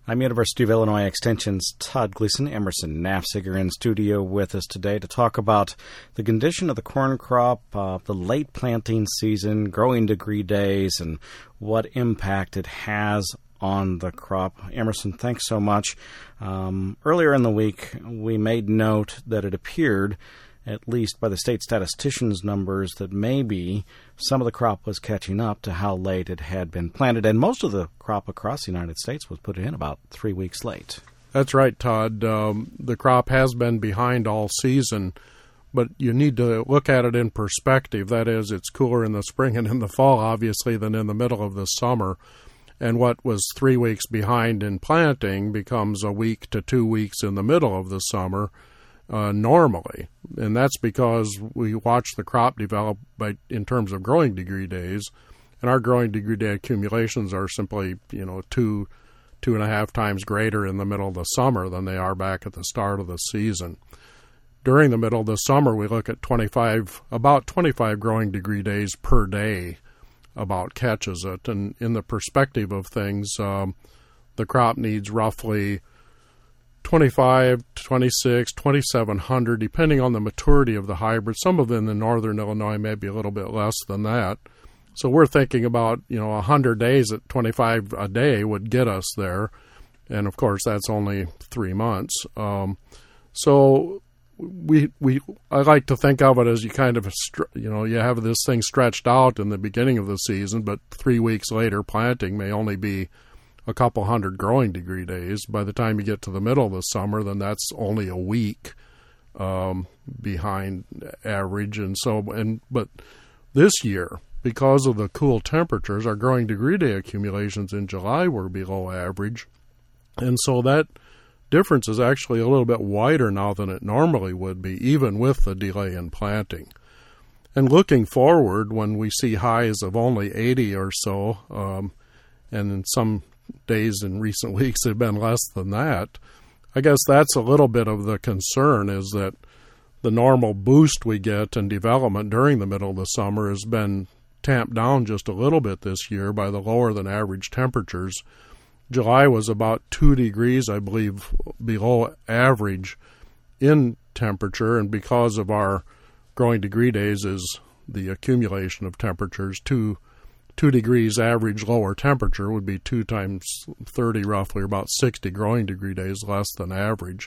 I'm University of Illinois Extension's Todd Gleason. Emerson Nafziger in studio with us today to talk about the condition of the corn crop, the late planting season, growing degree days, and what impact it has on the crop. Emerson, thanks so much. Earlier in the week, we made note that it appeared, at least by the state statistician's numbers, that maybe some of the crop was catching up to how late it had been planted. And most of the crop across the United States was put in about 3 weeks late. That's right, Todd. The crop has been behind all season, but you need to look at it in perspective. That is, it's cooler in the spring and in the fall, obviously, than in the middle of the summer. And what was 3 weeks behind in planting becomes a week to 2 weeks in the middle of the summer. Normally, and that's because we watch the crop develop in terms of growing degree days, and our growing degree day accumulations are simply, 2.5 times greater in the middle of the summer than they are back at the start of the season. During the middle of the summer, we look at about 25 growing degree days per day about catches it, and in the perspective of things, the crop needs roughly 25, 26, 2,700, depending on the maturity of the hybrid. Some of them in northern Illinois may be a little bit less than that. So we're thinking about, 100 days at 25 a day would get us there. And, of course, that's only 3 months. So I like to think of it as you kind of, you have this thing stretched out in the beginning of the season, but 3 weeks later planting may only be a couple hundred growing degree days. By the time you get to the middle of the summer, then that's only a week behind average. But this year, because of the cool temperatures, our growing degree day accumulations in July were below average. And so that difference is actually a little bit wider now than it normally would be, even with the delay in planting. And looking forward, when we see highs of only 80 or so, and in some days in recent weeks have been less than that, I guess that's a little bit of the concern, is that the normal boost we get in development during the middle of the summer has been tamped down just a little bit this year by the lower than average temperatures. July was about 2 degrees, I believe, below average in temperature, and because of our growing degree days is the accumulation of temperatures, 2 degrees average lower temperature would be 2 times 30, roughly, or about 60 growing degree days less than average.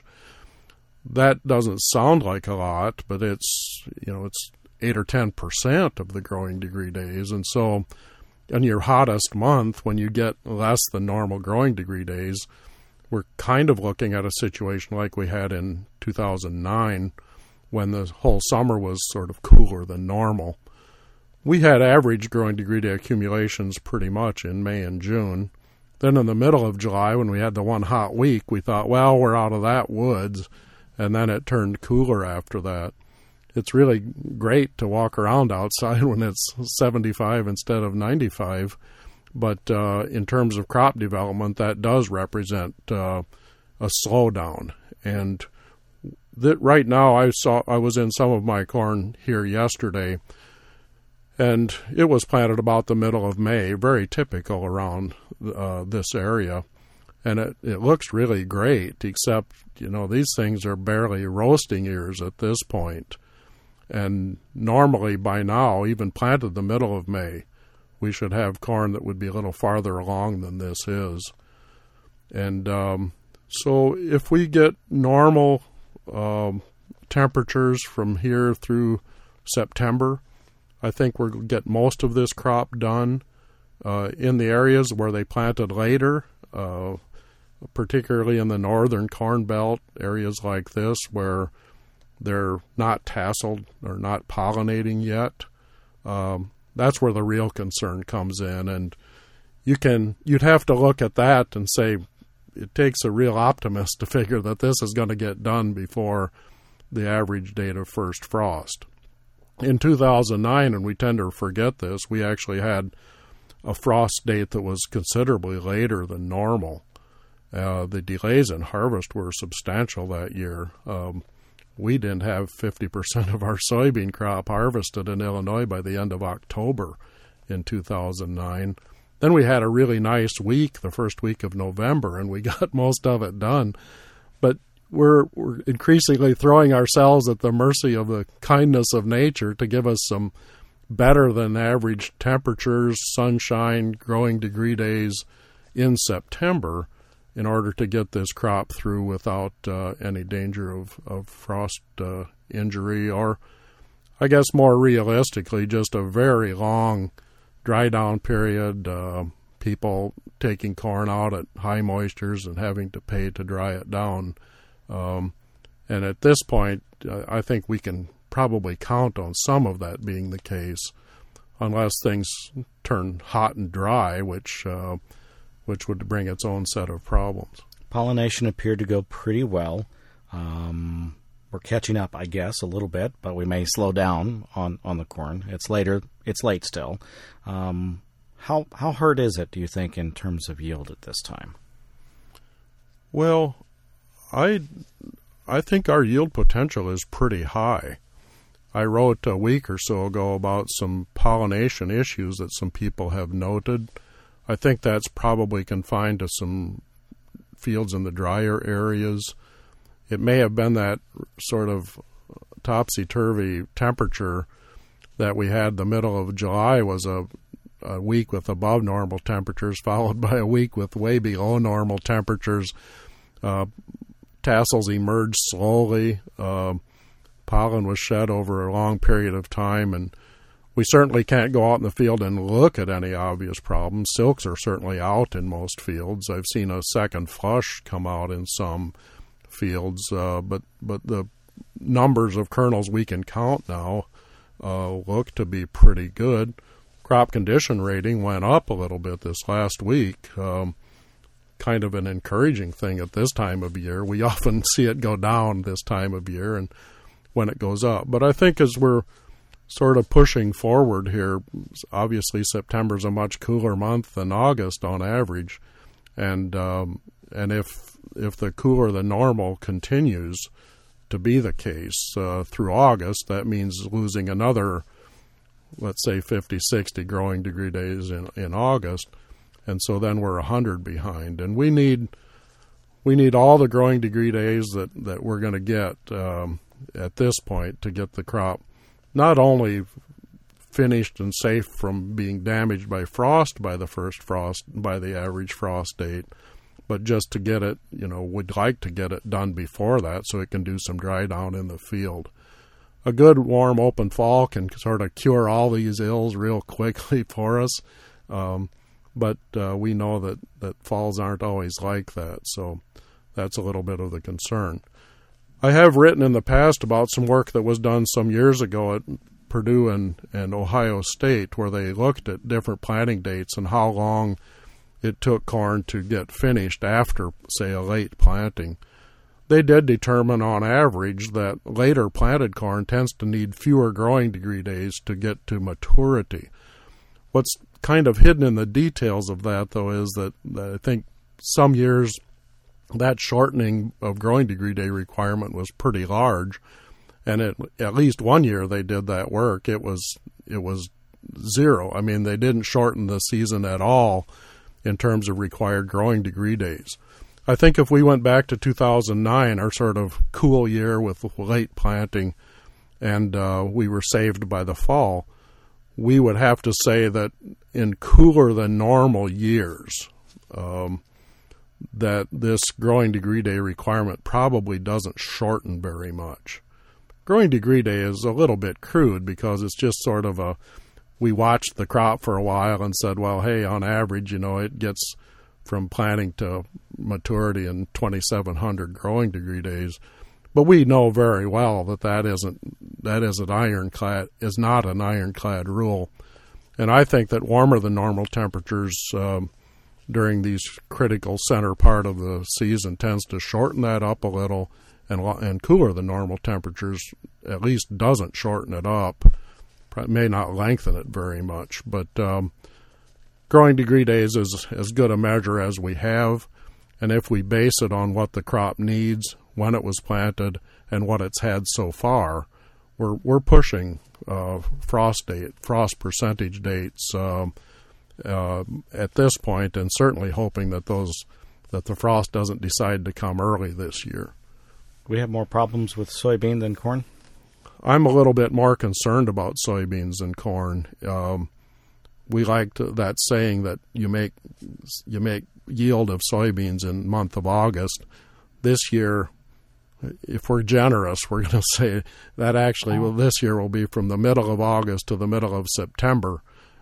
That doesn't sound like a lot, but it's 8 or 10% of the growing degree days. And so in your hottest month, when you get less than normal growing degree days, we're kind of looking at a situation like we had in 2009, when the whole summer was sort of cooler than normal. We had average growing degree day accumulations pretty much in May and June. Then in the middle of July, when we had the one hot week, we thought, well, we're out of that woods, and then it turned cooler after that. It's really great to walk around outside when it's 75 instead of 95, but in terms of crop development, that does represent a slowdown. And right now, I was in some of my corn here yesterday, and it was planted about the middle of May, very typical around this area. And it looks really great, except, these things are barely roasting ears at this point. And normally by now, even planted the middle of May, we should have corn that would be a little farther along than this is. And so if we get normal temperatures from here through September, I think we'll get most of this crop done. In the areas where they planted later, particularly in the northern corn belt, areas like this where they're not tasseled or not pollinating yet, that's where the real concern comes in. And you'd have to look at that and say it takes a real optimist to figure that this is going to get done before the average date of first frost. In 2009, and we tend to forget this, we actually had a frost date that was considerably later than normal. The delays in harvest were substantial that year. We didn't have 50% of our soybean crop harvested in Illinois by the end of October in 2009. Then we had a really nice week, the first week of November, and we got most of it done. But we're increasingly throwing ourselves at the mercy of the kindness of nature to give us some better than average temperatures, sunshine, growing degree days in September in order to get this crop through without any danger of frost injury, or I guess more realistically, just a very long dry down period, people taking corn out at high moistures and having to pay to dry it down. And at this point, I think we can probably count on some of that being the case, unless things turn hot and dry, which would bring its own set of problems. Pollination appeared to go pretty well. We're catching up, I guess, a little bit, but we may slow down on the corn. It's late still. How hurt is it, do you think, in terms of yield at this time? Well, I think our yield potential is pretty high. I wrote a week or so ago about some pollination issues that some people have noted. I think that's probably confined to some fields in the drier areas. It may have been that sort of topsy-turvy temperature that we had the middle of July was a week with above normal temperatures, followed by a week with way below normal temperatures. Tassels emerged slowly. Pollen was shed over a long period of time, and we certainly can't go out in the field and look at any obvious problems. Silks are certainly out in most fields. I've seen a second flush come out in some fields, but the numbers of kernels we can count now look to be pretty good. Crop condition rating went up a little bit this last week, kind of an encouraging thing at this time of year. We often see it go down this time of year and when it goes up. But I think as we're sort of pushing forward here, obviously September's a much cooler month than August on average, and if the cooler than normal continues to be the case through August, that means losing another, let's say, 50, 60 growing degree days in August, and so then we're 100 behind. And we need all the growing degree days that we're going to get at this point to get the crop not only finished and safe from being damaged by frost by the average frost date, but just to get it, we'd like to get it done before that so it can do some dry down in the field. A good warm open fall can sort of cure all these ills real quickly for us, but we know that falls aren't always like that, so that's a little bit of the concern. I have written in the past about some work that was done some years ago at Purdue and Ohio State, where they looked at different planting dates and how long it took corn to get finished after, say, a late planting. They did determine on average that later planted corn tends to need fewer growing degree days to get to maturity. What's kind of hidden in the details of that, though, is that I think some years that shortening of growing degree day requirement was pretty large, and at least one year they did that work. It was zero. I mean, they didn't shorten the season at all in terms of required growing degree days. I think if we went back to 2009, our sort of cool year with late planting, and we were saved by the fall, we would have to say that in cooler than normal years, that this growing degree day requirement probably doesn't shorten very much. Growing degree day is a little bit crude because it's just sort of we watched the crop for a while and said, well, hey, on average, it gets from planting to maturity in 2,700 growing degree days. But we know very well that is not an ironclad rule. And I think that warmer than normal temperatures during these critical center part of the season tends to shorten that up a little, and cooler than normal temperatures at least doesn't shorten it up. It may not lengthen it very much, but growing degree days is as good a measure as we have, and if we base it on what the crop needs, when it was planted, and what it's had so far, we're pushing frost percentage dates at this point, and certainly hoping that the frost doesn't decide to come early this year. We have more problems with soybean than corn? I'm a little bit more concerned about soybeans than corn. We like that saying that you make yield of soybeans in the month of August. This year, if we're generous, we're going to say that actually this year will be from the middle of August to the middle of September.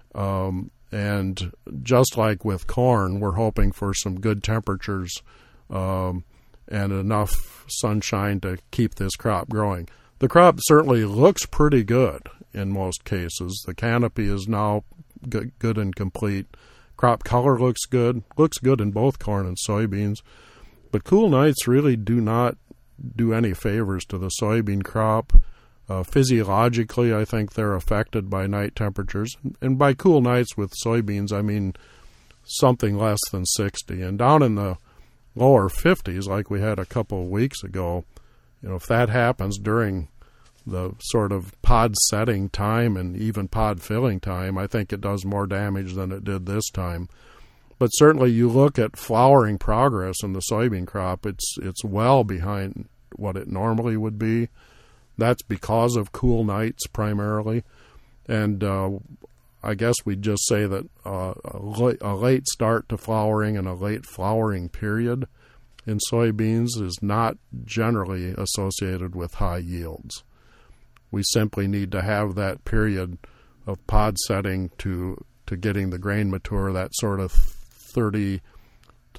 And just like with corn, we're hoping for some good temperatures and enough sunshine to keep this crop growing. The crop certainly looks pretty good in most cases. The canopy is now good and complete. Crop color looks good in both corn and soybeans. But cool nights really do not do any favors to the soybean crop. Physiologically, I think they're affected by night temperatures. And by cool nights with soybeans, I mean something less than 60. And down in the lower 50s, like we had a couple of weeks ago, if that happens during the sort of pod setting time and even pod filling time, I think it does more damage than it did this time. But certainly you look at flowering progress in the soybean crop, it's well behind what it normally would be. That's because of cool nights primarily. And I guess we'd just say that a late start to flowering and a late flowering period in soybeans is not generally associated with high yields. We simply need to have that period of pod setting to getting the grain mature, that sort of 30 to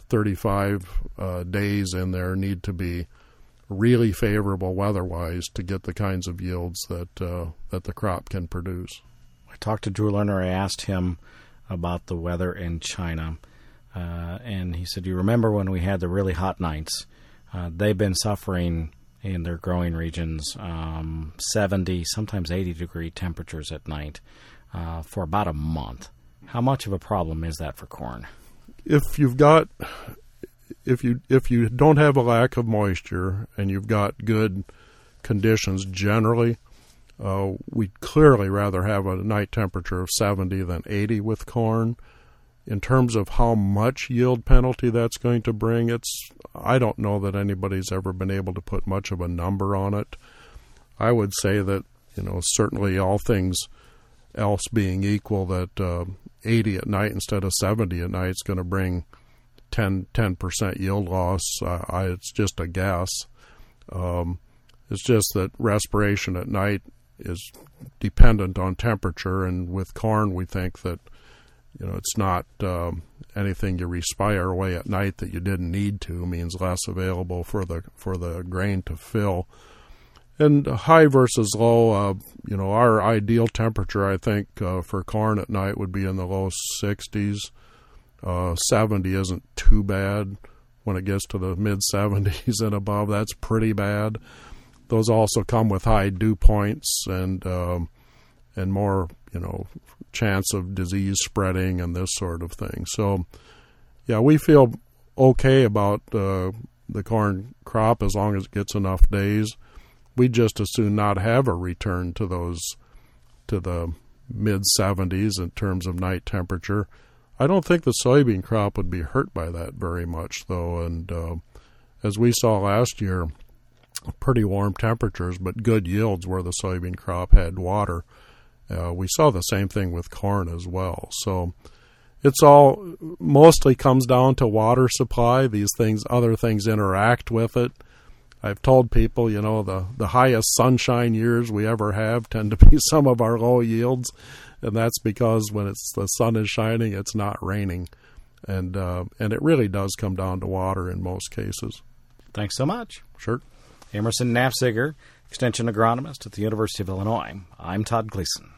35 days in there need to be really favorable weather-wise to get the kinds of yields that the crop can produce. I talked to Drew Lerner. I asked him about the weather in China, and he said, you remember when we had the really hot nights? They've been suffering in their growing regions 70, sometimes 80-degree temperatures at night for about a month. How much of a problem is that for corn? If you don't have a lack of moisture and you've got good conditions generally, we'd clearly rather have a night temperature of 70 than 80 with corn. In terms of how much yield penalty that's going to bring, I don't know that anybody's ever been able to put much of a number on it. I would say that, certainly all things else being equal, that 80 at night instead of 70 at night is going to bring 10% yield loss. It's just a guess. It's just that respiration at night is dependent on temperature, and with corn we think that it's not anything you respire away at night that you didn't need to, means less available for the grain to fill. And high versus low, our ideal temperature, I think, for corn at night would be in the low 60s. 70 isn't too bad. When it gets to the mid-70s and above, that's pretty bad. Those also come with high dew points and more, chance of disease spreading and this sort of thing. So, yeah, we feel okay about the corn crop as long as it gets enough days. We'd just as soon not have a return to the mid-70s in terms of night temperature. I don't think the soybean crop would be hurt by that very much, though. And as we saw last year, pretty warm temperatures, but good yields where the soybean crop had water. We saw the same thing with corn as well. So it's all mostly comes down to water supply. Other things interact with it. I've told people, the highest sunshine years we ever have tend to be some of our low yields, and that's because when the sun is shining, it's not raining, and it really does come down to water in most cases. Thanks so much. Sure. Emerson Nafziger, Extension Agronomist at the University of Illinois. I'm Todd Gleason.